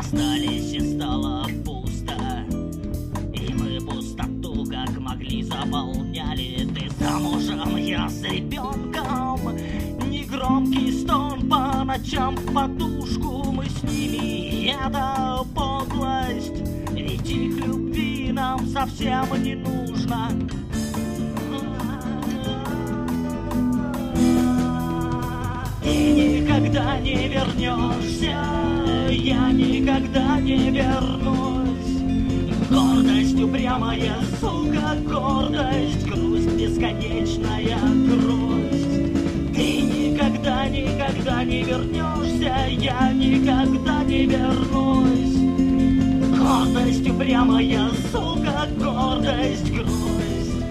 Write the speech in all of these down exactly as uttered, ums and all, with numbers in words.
Расстались и стало пусто, и мы пустоту как могли заполняли. Ты замужем, я с ребенком, негромкий стон по ночам в подушку. Мы с ними, это подлость, ведь их любви нам совсем не нужно. Ты никогда не вернешься, я никогда не вернусь. Гордость упрямая, сука, гордость, грусть бесконечная, грусть. Ты никогда, никогда не вернешься, я никогда не вернусь. Гордость упрямая, сука, гордость, грусть.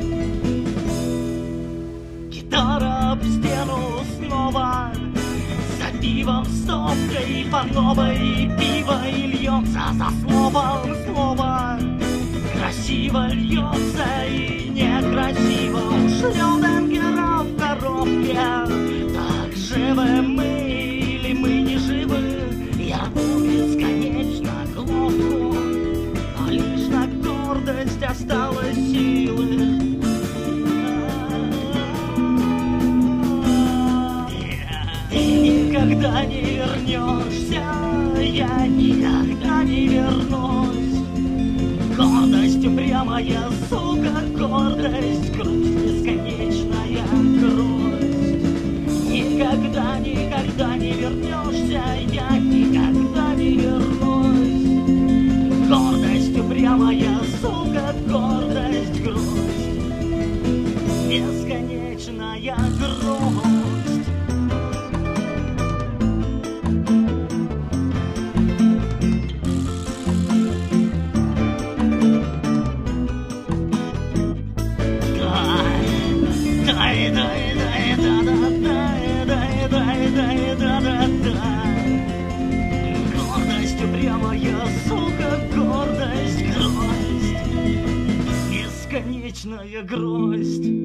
Гитара об стену снова, за пивом стопкой по новой, пиво и льется за словом слово. Красиво льется и некрасиво, Шлёденгера в коробке. Так живы мы или мы не живы, я рву бесконечно глотку, но лишь на гордость осталось силы. Никогда не вернешься, я никогда не вернусь. Гордость упрямая, сука, гордость, грусть бесконечная, грусть. Никогда, никогда не вернешься, я никогда не вернусь. Гордость упрямая, сука, гордость, грусть бесконечная, грусть. Гордость упрямая, сука, гордость, грусть, бесконечная грусть.